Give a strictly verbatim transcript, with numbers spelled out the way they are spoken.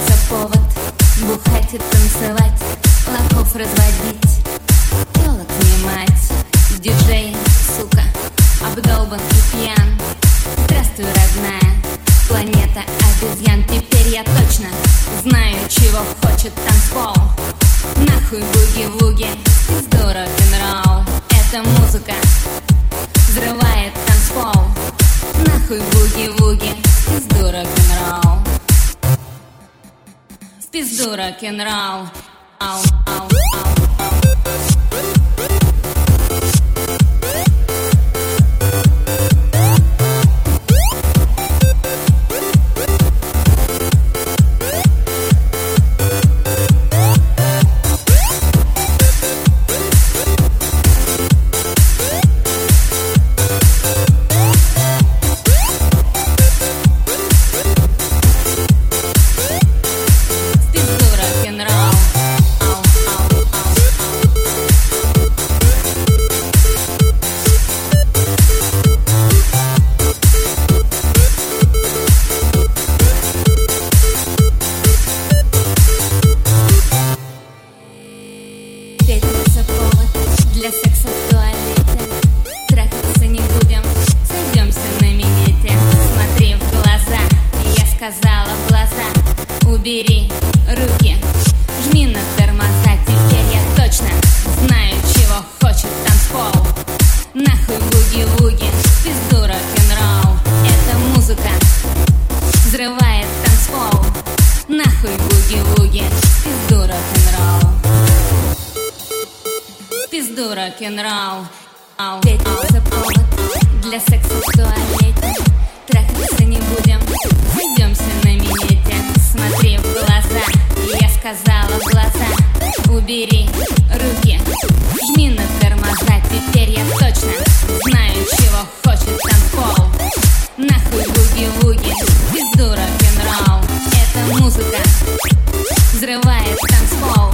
Требуется повод бухать и танцевать, лохов разводить, телок снимать. Диджей, сука, обдолбан и пьян. Здравствуй, родная планета обезьян. Теперь я точно знаю, чего хочет танцпол. Нахуй буги-вуги, пизду рок-н-ролл. Эта музыка взрывает танцпол. Нахуй буги-вуги, пизду рок-н-ролл. В пизду рок-н-ролл. Ау, ау, ау. Для секса в туалете, трахаться не будем, сойдемся на минете. Смотри в глаза, я сказала в глаза. Убери руки, жми на тормоза. Теперь я точно знаю, чего хочет танцпол. Нахуй буги-вуги, пизду рок-н-ролл. Эта музыка взрывает танцпол. Нахуй буги-вуги, пизду рок-н-ролл. Пизду рок-н-ролл. Требуется повод для секса в туалете, трахаться не будем, сойдемся на минете. Смотри в глаза, я сказала в глаза. Убери руки, жми на тормоза. Теперь я точно знаю, чего хочет танцпол. Нахуй буги-вуги, пизду рок-н-ролл. Эта музыка взрывает танцпол.